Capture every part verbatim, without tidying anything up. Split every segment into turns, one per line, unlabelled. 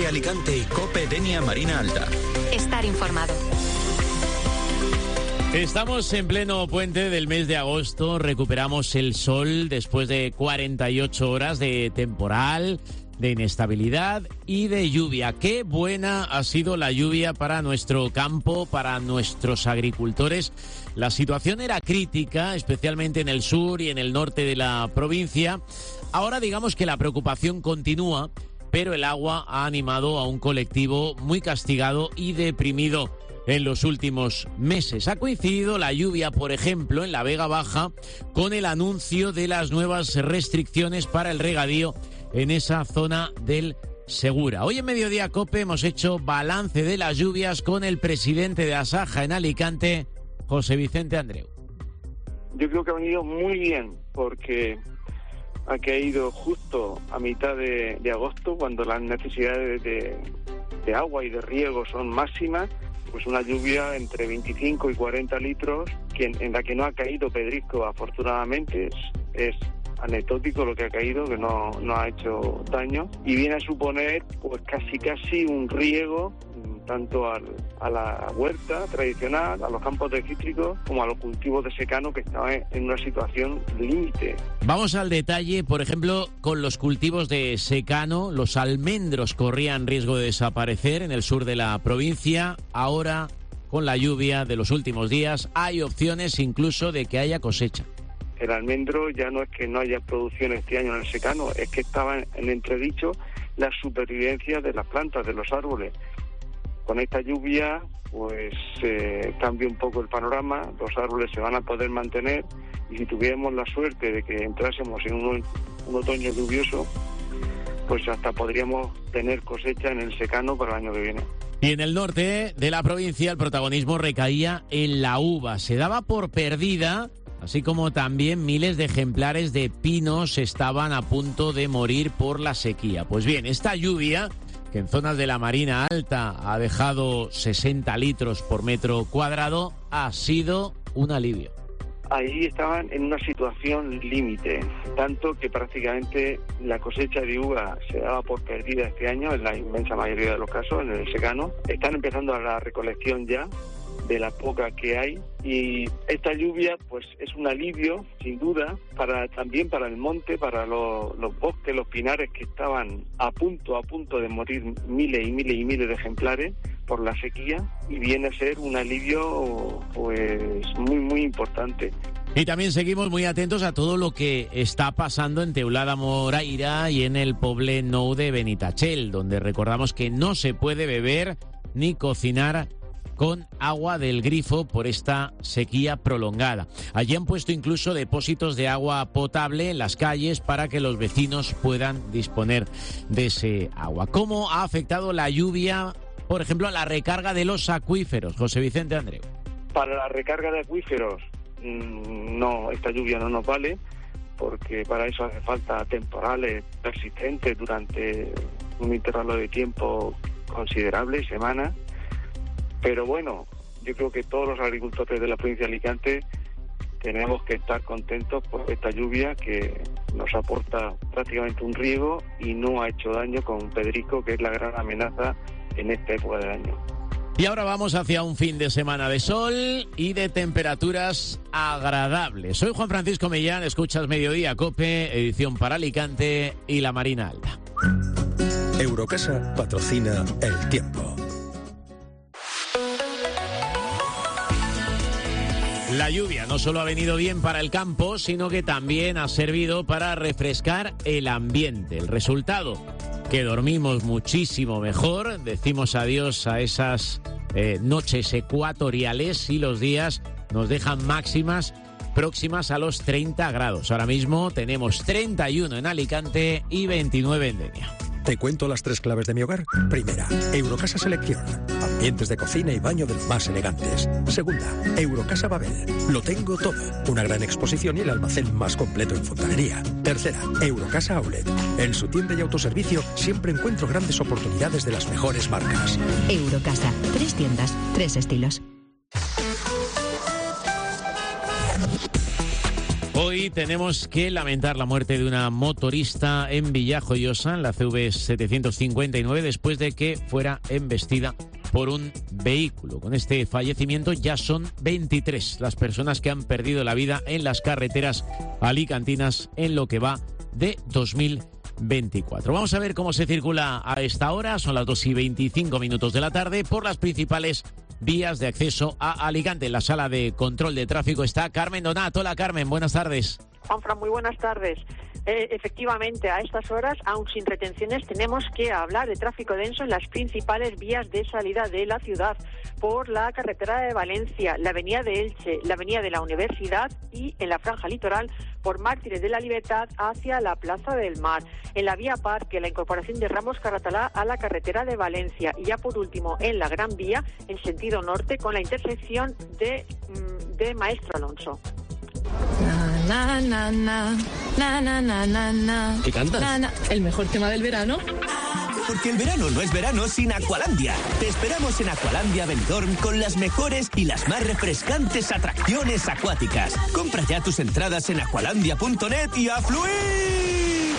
COPE Alicante y COPE Denia Marina Alta.
Estar informado.
Estamos en pleno puente del mes de agosto, recuperamos el sol después de cuarenta y ocho horas de temporal, de inestabilidad y de lluvia. Qué buena ha sido la lluvia para nuestro campo, para nuestros agricultores. La situación era crítica, especialmente en el sur y en el norte de la provincia. Ahora digamos que la preocupación continúa, pero el agua ha animado a un colectivo muy castigado y deprimido en los últimos meses. Ha coincidido la lluvia, por ejemplo, en la Vega Baja, con el anuncio de las nuevas restricciones para el regadío en esa zona del Segura. Hoy en Mediodía COPE hemos hecho balance de las lluvias con el presidente de Asaja en Alicante, José Vicente Andreu.
Yo creo que ha venido muy bien, porque ha caído justo a mitad de, de agosto, cuando las necesidades de, de agua y de riego son máximas. Pues una lluvia entre veinticinco y cuarenta litros, que en, en la que no ha caído pedrisco, afortunadamente. Es, es anecdótico lo que ha caído, que no, no ha hecho daño, y viene a suponer pues casi casi un riego tanto al, a la huerta tradicional, a los campos de cítricos, como a los cultivos de secano, que estaban en una situación límite.
Vamos al detalle, por ejemplo, con los cultivos de secano. Los almendros corrían riesgo de desaparecer en el sur de la provincia. Ahora, con la lluvia de los últimos días, hay opciones incluso de que haya cosecha.
El almendro ya no es que no haya producción este año en el secano, es que estaba en entredicho la supervivencia de las plantas, de los árboles. Con esta lluvia, pues eh, cambia un poco el panorama, los árboles se van a poder mantener, y si tuviéramos la suerte de que entrásemos en un, un otoño lluvioso, pues hasta podríamos tener cosecha en el secano para el año que viene.
Y en el norte de la provincia el protagonismo recaía en la uva. Se daba por perdida, así como también miles de ejemplares de pinos estaban a punto de morir por la sequía. Pues bien, esta lluvia, que en zonas de la Marina Alta ha dejado sesenta litros por metro cuadrado, ha sido un alivio.
Ahí estaban en una situación límite, tanto que prácticamente la cosecha de uva se daba por perdida este año, en la inmensa mayoría de los casos, en el secano. Están empezando la recolección ya de la poca que hay, y esta lluvia pues es un alivio sin duda para también para el monte, para los, los bosques, los pinares, que estaban a punto a punto de morir miles y miles y miles de ejemplares por la sequía, y viene a ser un alivio pues muy muy importante.
Y también seguimos muy atentos a todo lo que está pasando en Teulada Moraira y en el Poble Nou de Benitachell, donde recordamos que no se puede beber ni cocinar con agua del grifo por esta sequía prolongada. Allí han puesto incluso depósitos de agua potable en las calles para que los vecinos puedan disponer de ese agua. ¿Cómo ha afectado la lluvia, por ejemplo, a la recarga de los acuíferos? José Vicente Andreu.
Para la recarga de acuíferos, no, esta lluvia no nos vale, porque para eso hace falta temporales persistentes durante un intervalo de tiempo considerable, semanas. Pero bueno, yo creo que todos los agricultores de la provincia de Alicante tenemos que estar contentos por esta lluvia, que nos aporta prácticamente un riego y no ha hecho daño con pedrisco, que es la gran amenaza en esta época del año.
Y ahora vamos hacia un fin de semana de sol y de temperaturas agradables. Soy Juan Francisco Millán, escuchas Mediodía COPE, edición para Alicante y la Marina Alta.
Eurocasa patrocina El Tiempo.
La lluvia no solo ha venido bien para el campo, sino que también ha servido para refrescar el ambiente. El resultado, que dormimos muchísimo mejor, decimos adiós a esas eh, noches ecuatoriales, y los días nos dejan máximas próximas a los treinta grados. Ahora mismo tenemos treinta y uno en Alicante y veintinueve en Denia.
¿Te cuento las tres claves de mi hogar? Primera, Eurocasa Selección. Ambientes de cocina y baño de los más elegantes. Segunda, Eurocasa Babel. Lo tengo todo. Una gran exposición y el almacén más completo en fontanería. Tercera, Eurocasa Outlet. En su tienda y autoservicio siempre encuentro grandes oportunidades de las mejores marcas.
Eurocasa. Tres tiendas, tres estilos.
Hoy tenemos que lamentar la muerte de una motorista en Villajoyosa, en la C V setecientos cincuenta y nueve, después de que fuera embestida por un vehículo. Con este fallecimiento ya son veintitrés las personas que han perdido la vida en las carreteras alicantinas en lo que va de dos mil veinticuatro. Vamos a ver cómo se circula a esta hora. Son las dos y veinticinco minutos de la tarde por las principales vías de acceso a Alicante. En la sala de control de tráfico está Carmen Donat. Hola, Carmen, buenas tardes.
Juanfran, muy buenas tardes. Eh, efectivamente, a estas horas, aún sin retenciones, tenemos que hablar de tráfico denso en las principales vías de salida de la ciudad, por la carretera de Valencia, la avenida de Elche, la avenida de la Universidad y en la franja litoral por Mártires de la Libertad hacia la Plaza del Mar. En la vía Parque, la incorporación de Ramos Caratalá a la carretera de Valencia. Y ya por último, en la Gran Vía, en sentido norte, con la intersección de, de Maestro Alonso.
Na, na, na, na, na, na, na, na.
¿Qué cantas?
Na, na. El mejor tema del verano.
Porque el verano no es verano sin Aqualandia. Te esperamos en Aqualandia Benidorm con las mejores y las más refrescantes atracciones acuáticas. Compra ya tus entradas en aqualandia punto net y a fluir.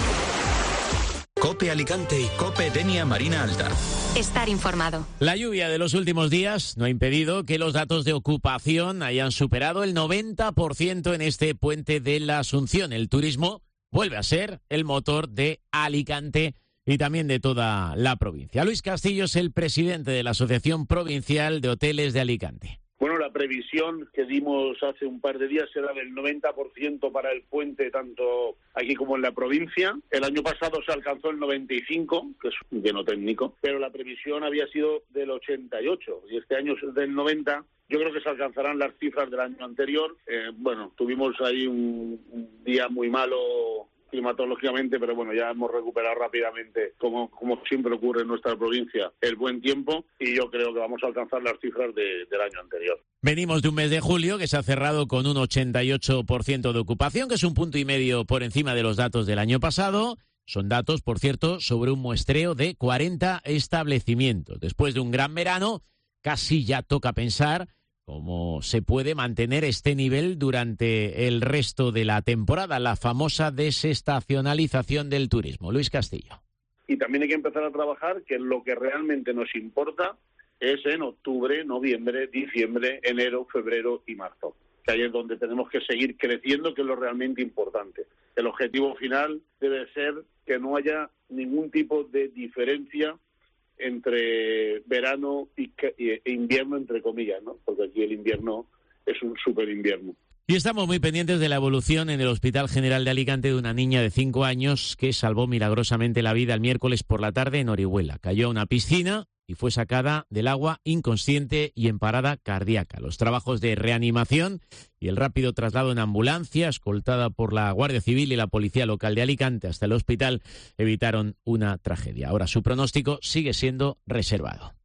COPE Alicante y COPE Denia Marina Alta.
Estar informado.
La lluvia de los últimos días no ha impedido que los datos de ocupación hayan superado el noventa por ciento en este puente de la Asunción. El turismo vuelve a ser el motor de Alicante y también de toda la provincia. Luis Castillo es el presidente de la Asociación Provincial de Hoteles de Alicante.
Bueno, la previsión que dimos hace un par de días era del noventa por ciento para el puente, tanto aquí como en la provincia. El año pasado se alcanzó el noventa y cinco por ciento, que es un lleno técnico, pero la previsión había sido del ochenta y ocho por ciento, y este año es del noventa por ciento. Yo creo que se alcanzarán las cifras del año anterior. Eh, bueno, tuvimos ahí un, un día muy malo climatológicamente, pero bueno, ya hemos recuperado rápidamente, como, como siempre ocurre en nuestra provincia, el buen tiempo, y yo creo que vamos a alcanzar las cifras de, del año anterior.
Venimos de un mes de julio que se ha cerrado con un ochenta y ocho por ciento de ocupación, que es un punto y medio por encima de los datos del año pasado. Son datos, por cierto, sobre un muestreo de cuarenta establecimientos. Después de un gran verano, casi ya toca pensar cómo se puede mantener este nivel durante el resto de la temporada, la famosa desestacionalización del turismo. Luis Castillo.
Y también hay que empezar a trabajar, que lo que realmente nos importa es en octubre, noviembre, diciembre, enero, febrero y marzo, que ahí es donde tenemos que seguir creciendo, que es lo realmente importante. El objetivo final debe ser que no haya ningún tipo de diferencia entre verano y e invierno, entre comillas, ¿no? Porque aquí el invierno es un súper invierno.
Y estamos muy pendientes de la evolución en el Hospital General de Alicante de una niña de cinco años que salvó milagrosamente la vida el miércoles por la tarde en Orihuela. Cayó a una piscina y fue sacada del agua inconsciente y en parada cardíaca. Los trabajos de reanimación y el rápido traslado en ambulancia, escoltada por la Guardia Civil y la Policía Local de Alicante hasta el hospital, evitaron una tragedia. Ahora su pronóstico sigue siendo reservado.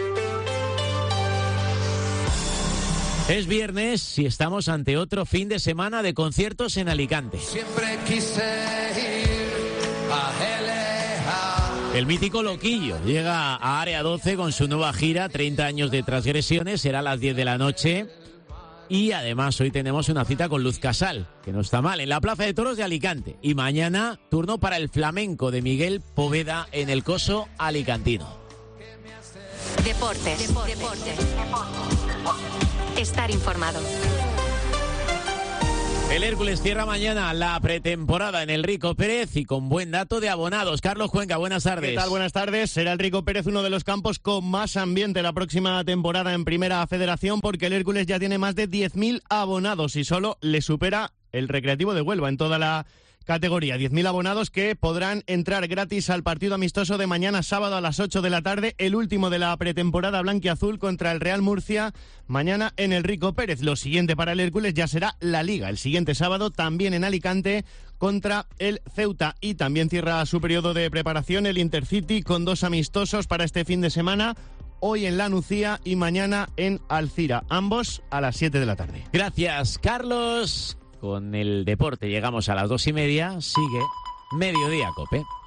Es viernes y estamos ante otro fin de semana de conciertos en Alicante.
Siempre quise ir a L A.
El mítico Loquillo llega a Área doce con su nueva gira, treinta años de transgresiones, será a las diez de la noche. Y además hoy tenemos una cita con Luz Casal, que no está mal, en la Plaza de Toros de Alicante. Y mañana turno para el flamenco de Miguel Poveda en el Coso alicantino.
Deportes. Deportes. Deportes. Estar informado.
El Hércules cierra mañana la pretemporada en el Rico Pérez y con buen dato de abonados. Carlos Cuenca, buenas tardes.
¿Qué tal? Buenas tardes. Será el Rico Pérez uno de los campos con más ambiente la próxima temporada en Primera Federación, porque el Hércules ya tiene más de diez mil abonados y solo le supera el Recreativo de Huelva en toda la categoría. diez mil abonados que podrán entrar gratis al partido amistoso de mañana sábado a las ocho de la tarde, el último de la pretemporada blanquiazul contra el Real Murcia, mañana en el Rico Pérez. Lo siguiente para el Hércules ya será la Liga, el siguiente sábado también en Alicante contra el Ceuta, y también cierra su periodo de preparación el Intercity con dos amistosos para este fin de semana, hoy en La Nucía y mañana en Alcira, ambos a las siete de la tarde.
Gracias, Carlos. Con el deporte llegamos a las dos y media. Sigue Mediodía Cope.